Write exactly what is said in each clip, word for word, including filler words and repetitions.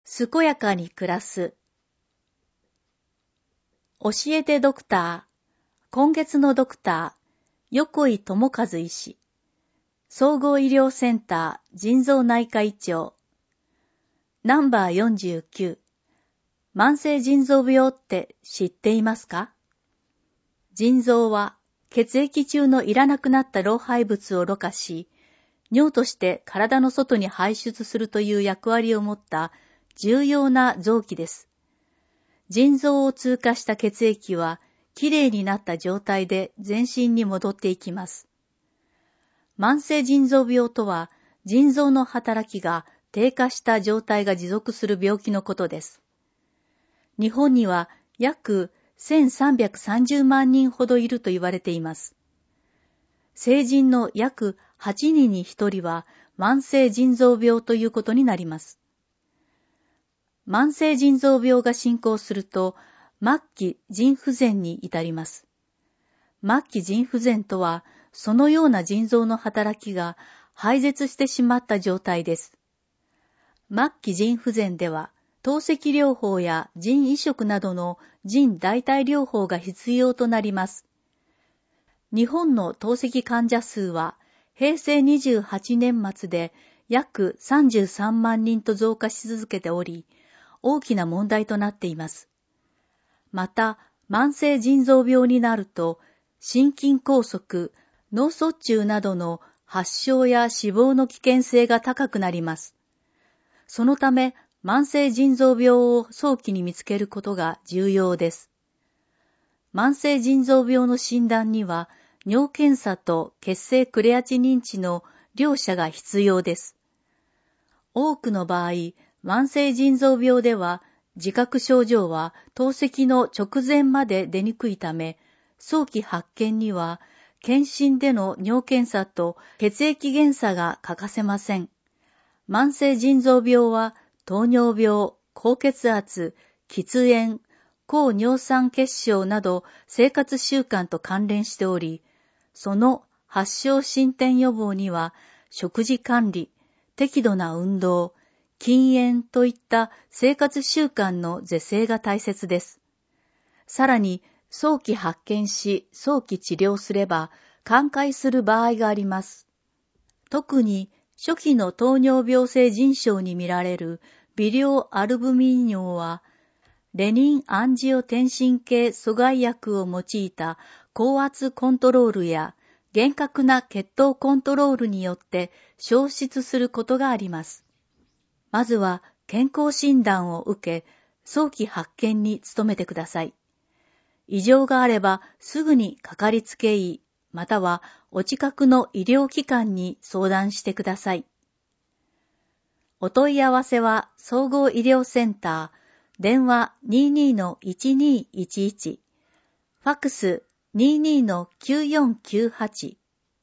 健やかに暮らす。教えてドクター。今月のドクター、横井智和医師。総合医療センター腎臓内科医長。ナンバーよんじゅうきゅう。慢性腎臓病って知っていますか？腎臓は血液中のいらなくなった老廃物をろ過し、尿として体の外に排出するという役割を持った重要な臓器です。腎臓を通過した血液はきれいになった状態で全身に戻っていきます。慢性腎臓病とは、腎臓の働きが低下した状態が持続する病気のことです。日本には約せんさんびゃくさんじゅうまんにんほどいると言われています。成人の約はちにんにひとりは慢性腎臓病ということになります。慢性腎臓病が進行すると、末期腎不全に至ります。末期腎不全とは、そのような腎臓の働きが廃絶してしまった状態です。末期腎不全では、透析療法や腎移植などの腎代替療法が必要となります。日本の透析患者数は、へいせいにじゅうはちねん末で約さんじゅうさんまんにんと増加し続けており、大きな問題となっています。また、慢性腎臓病になると、心筋梗塞、脳卒中などの発症や死亡の危険性が高くなります。そのため、慢性腎臓病を早期に見つけることが重要です。慢性腎臓病の診断には、尿検査と血清クレアチニン値の両者が必要です。多くの場合、慢性腎臓病では、自覚症状は透析の直前まで出にくいため、早期発見には、検診での尿検査と血液検査が欠かせません。慢性腎臓病は、糖尿病、高血圧、喫煙、高尿酸血症など生活習慣と関連しており、その発症進展予防には、食事管理、適度な運動、禁煙といった生活習慣の是正が大切です。さらに、早期発見し、早期治療すれば、寛解する場合があります。特に、初期の糖尿病性腎症に見られる微量アルブミン尿は、レニンアンジオテンシン系阻害薬を用いた高圧コントロールや厳格な血糖コントロールによって消失することがあります。まずは健康診断を受け、早期発見に努めてください。異常があればすぐにかかりつけ医、またはお近くの医療機関に相談してください。お問い合わせは総合医療センター、電話 にじゅうにのいちにいちいち、ファックス にじゅうにのきゅうよんきゅうはち。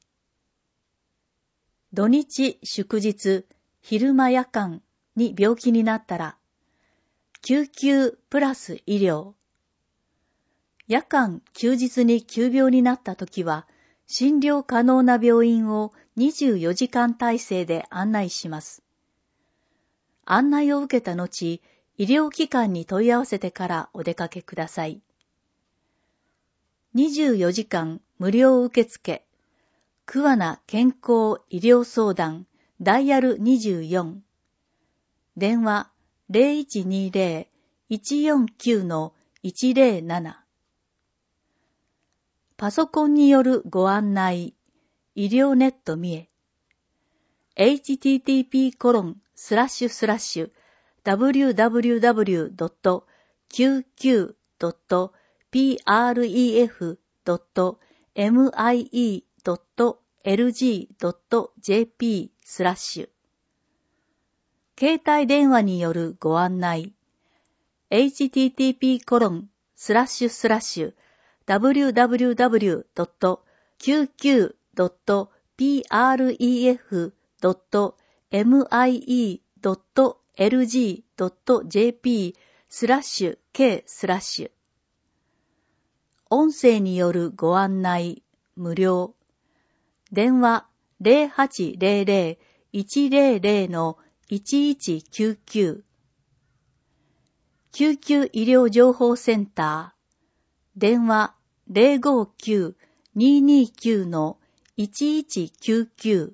土日祝日、昼間夜間に病気になったら、救急プラス医療。夜間休日に急病になったときは、診療可能な病院をにじゅうよじかん体制で案内します。案内を受けた後、医療機関に問い合わせてからお出かけください。にじゅうよじかん無料受付、桑名健康医療相談、ダイヤルにじゅうよん。電話 ゼロいちにゼロ いちよんきゅうのいちゼロなな。パソコンによるご案内、医療ネット三重。エイチティーティーピーコロンスラッシュスラッシュダブリューダブリューダブリュードットきゅうきゅうドットプレフドットミイドットエルジードットジェーピースラッシュ。携帯電話によるご案内、エイチティーティーピーコロンスラッシュスラッシュダブリューダブリューダブリュードットきゅうきゅうドットプレフドットミイドットエルジードットジェーピースラッシュ K スラッシュ。音声によるご案内、無料。電話 ゼロはちゼロゼロ いちゼロゼロのいちいちきゅうきゅう。 救急医療情報センター、電話 ゼロごきゅう にーにーきゅう のいちいちきゅうきゅう。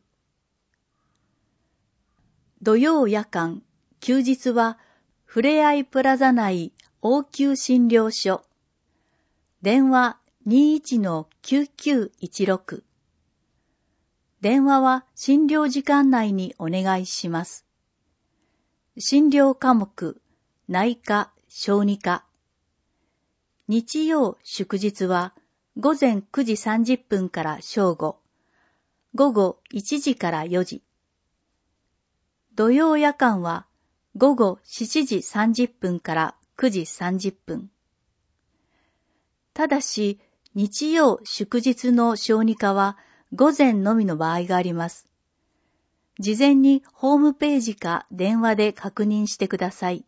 土曜夜間、休日はふれあいプラザ内応急診療所、電話 にーいちのきゅうきゅういちろく。電話は診療時間内にお願いします。診療科目、内科、小児科。日曜、祝日は午前くじさんじゅっぷんから正午、午後いちじからよじ。土曜夜間は午後しちじさんじゅっぷんからくじさんじゅっぷん。ただし、日曜祝日の小児科は午前のみの場合があります。事前にホームページか電話で確認してください。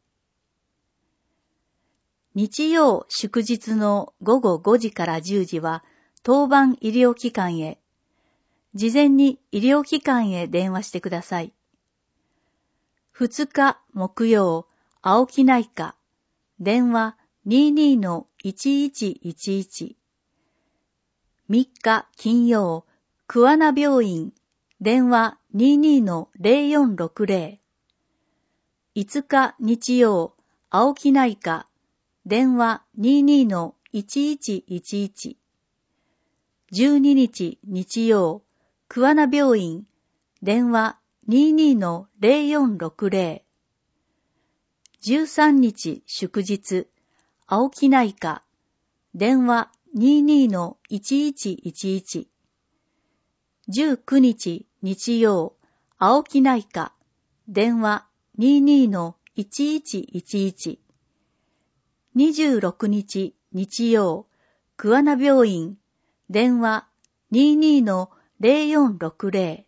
日曜祝日の午後ごじからじゅうじは当番医療機関へ。事前に医療機関へ電話してください。ふつか木曜、青木内科、電話 にーにーのいちいちいちいち。みっか金曜、桑名病院、電話 にーにーのゼロよんろくゼロ。いつか日曜、青木内科、電話 にーにーのいちいちいちいち。じゅうににち日曜、桑名病院、電話 にーにーのゼロよんろくゼロ。じゅうさんにち祝日、青木内科、電話 にーにーのいちいちいちいち。じゅうくにち日曜、青木内科、電話 にーにーのいちいちいちいち。にじゅうろくにち日曜、桑名病院、電話 にーにーのゼロよんろくゼロ。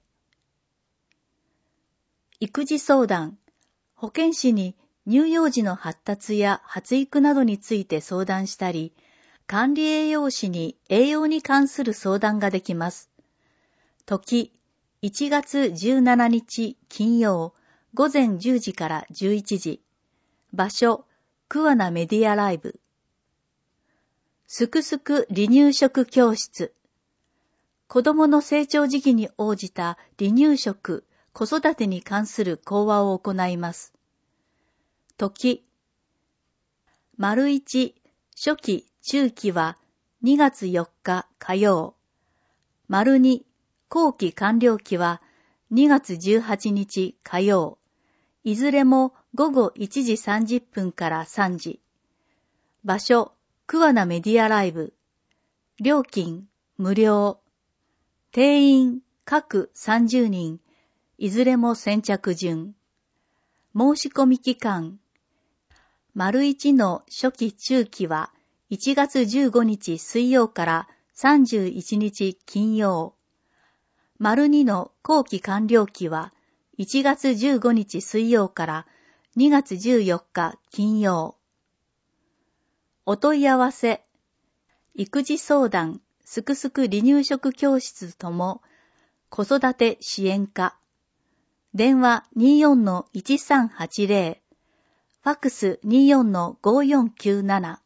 育児相談、保健師に乳幼児の発達や発育などについて相談したり、管理栄養士に栄養に関する相談ができます。時、いちがつじゅうしちにち金曜、午前じゅうじからじゅういちじ。場所、桑名メディアライブ。すくすく離乳食教室。子供の成長時期に応じた離乳食、子育てに関する講話を行います。時、丸一、初期、中期はにがつよっか火曜。丸二、後期完了期はにがつじゅうはちにち火曜。いずれも午後いちじさんじゅっぷんからさんじ。場所、桑名メディアライブ。料金、無料。定員、各さんじゅうにん。いずれも先着順。申し込み期間。丸一の初期中期はいちがつじゅうごにち水曜からさんじゅういちにち金曜。丸二の後期完了期はいちがつじゅうごにち水曜からにがつじゅうよっか金曜。お問い合わせ、育児相談、すくすく離乳食教室とも、子育て支援課。電話 にーよんのいちさんはちゼロ、ファックス にーよんのごよんきゅうなな。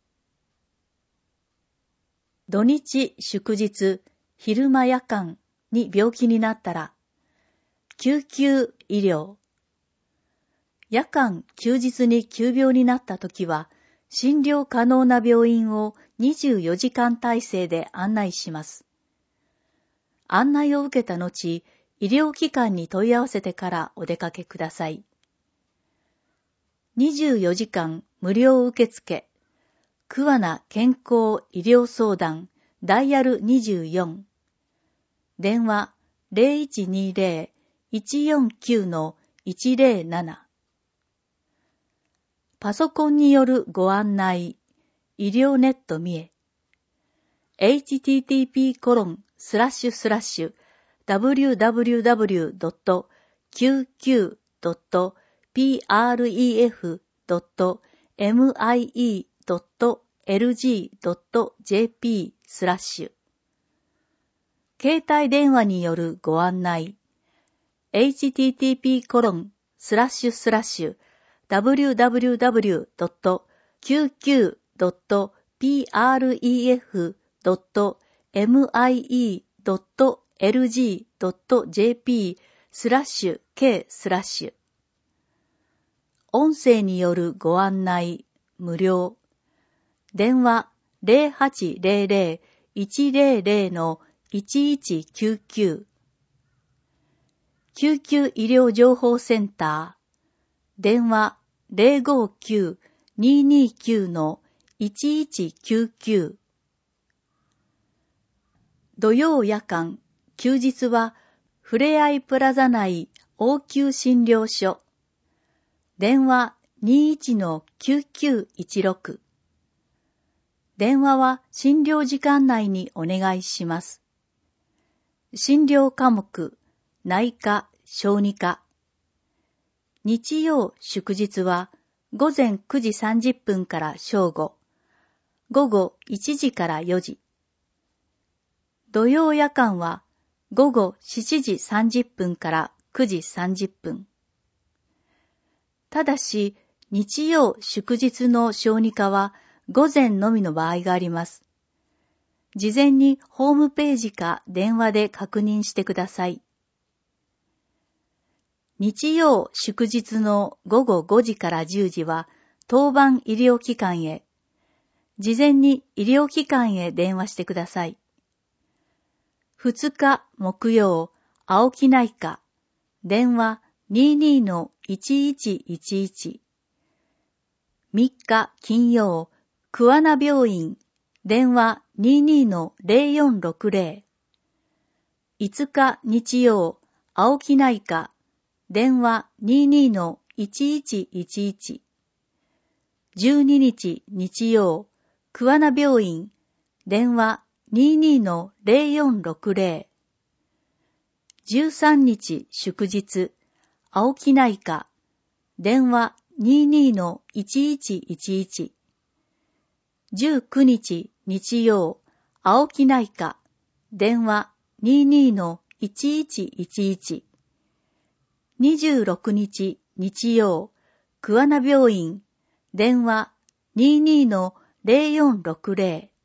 土日祝日、昼間夜間に病気になったら、救急医療。夜間休日に急病になったときは、診療可能な病院をにじゅうよじかん体制で案内します。案内を受けた後、医療機関に問い合わせてからお出かけください。にじゅうよじかん無料受付、桑名健康医療相談、ダイヤルにじゅうよん。電話 ゼロいちにゼロ いちよんきゅうのいちゼロなな。パソコンによるご案内、医療ネット見え。エイチティーティーピーコロンスラッシュスラッシュダブリューダブリューダブリュードットきゅうきゅうドットプレフドットミイドットエルジードットジェーピースラッシュ。携帯電話によるご案内、エイチティーティーピーコロンスラッシュスラッシュダブリューダブリューダブリュードットきゅうきゅうドットプレフドットミイドットエルジードットジェーピー スラッシュ K スラッシュ。音声によるご案内無料。電話 ゼロはちゼロゼロ いちゼロゼロ いちいちきゅうきゅう。救急医療情報センター。電話 ゼロごきゅう にーにーきゅう いちいちきゅうきゅう。土曜夜間、休日はふれあいプラザ内応急診療所。電話 にーいちのきゅうきゅういちろく。電話は診療時間内にお願いします。診療科目、内科、小児科。日曜、祝日は午前くじさんじゅっぷんから正午、午後いちじからよじ。土曜夜間は午後しちじさんじゅっぷんからくじさんじゅっぷん。ただし、日曜祝日の小児科は午前のみの場合があります。事前にホームページか電話で確認してください。日曜祝日の午後ごじからじゅうじは当番医療機関へ。事前に医療機関へ電話してください。ふつか木曜、青木内科。電話 にーにーのいちいちいちいち。みっか金曜、桑名病院。電話 にーにーのゼロよんろくゼロ。いつか日曜、青木内科。電話 にーにーのいちいちいちいち。じゅうににち日曜、桑名病院。電話 にーにーのゼロよんろくゼロ。じゅうさんにち祝日、青木内科。電話 にーにーのいちいちいちいち。じゅうくにち日曜、青木内科。電話 にーにーのいちいちいちいち。にじゅうろくにち日曜、桑名病院。電話 にーにーのゼロよんろくゼロ。